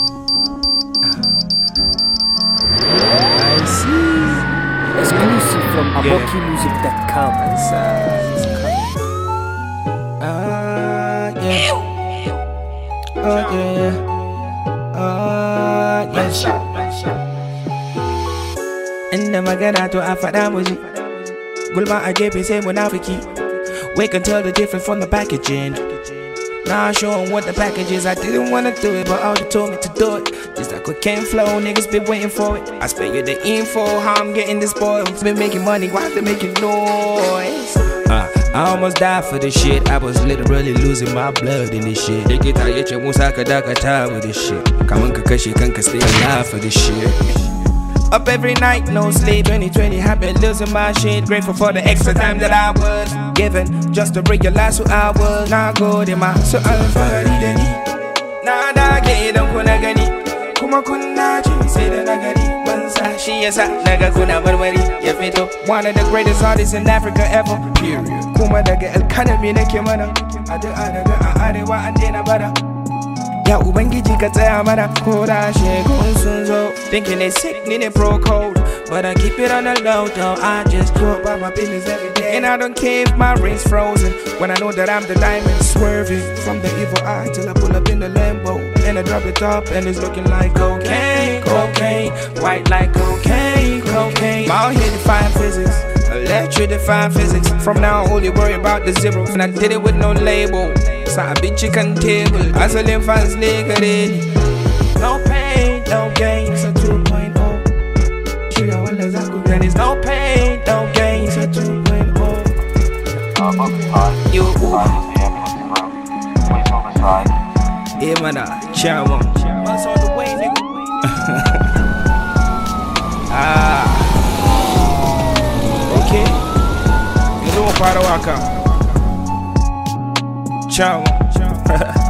I see. Exclusive from abokimusic.com. Inda magana to a faɗa muji, gulma a gefe sai munafiki. We can tell the difference from the packaging. Now I show 'em what the package is. I didn't wanna do it, but all they told me to do it. Just like cocaine flow, niggas been waiting for it. I spare you the info, how I'm getting this spoiled. Been making money while they making noise. I almost died for this shit. I was literally losing my blood in this shit. Likita yace Musa ka dakata with this shit. Kaman ka kashe kanka stay alive for this shit. Up every night, no sleep. 2020 have been losing my shit. Grateful for the extra time that I was given just to realize who I was. Now good in my so I'm fari da ni. Na dage idan kuna gani, kuma kuna ji sai da na gani. Ban sa shi yasa naga kuna marmari ya fito. One of the greatest artists in Africa ever. Period. Kuma daga alkalami nake mana. Addu'a daga a arewa an daina bara. Ya Ubangiji ka tsaya mana ko da shegun sun zo. Thinking they sick, need a pro code, but I keep it on the low though. I just go about my business every day, and I don't care if my ring's frozen. When I know that I'm the diamond swerving from the evil eye till I pull up in the Lambo and I drop it up and it's looking like cocaine, cocaine, white like cocaine, cocaine. My out here define physics, let you define physics. From now on, only worry about the zero, and I did it with no label. Sabi chicken table, hustling fans legally. No pain, no gain, it's a 2.0. Sugar wala zaku, then it's no pain, no gain, it's a 2.0. You, yeah, man, chow. What's on the way, nigga? Okay. You know what part of waka? Ciao.